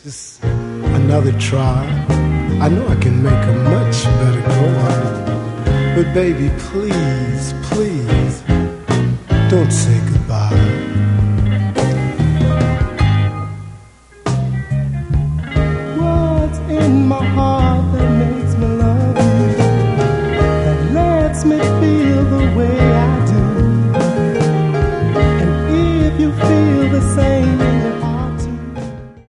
Just another try. I know I can make a much better go on it. But baby, please, please, don't say goodbye. What's in my heart that makes me love you, that lets me feel the way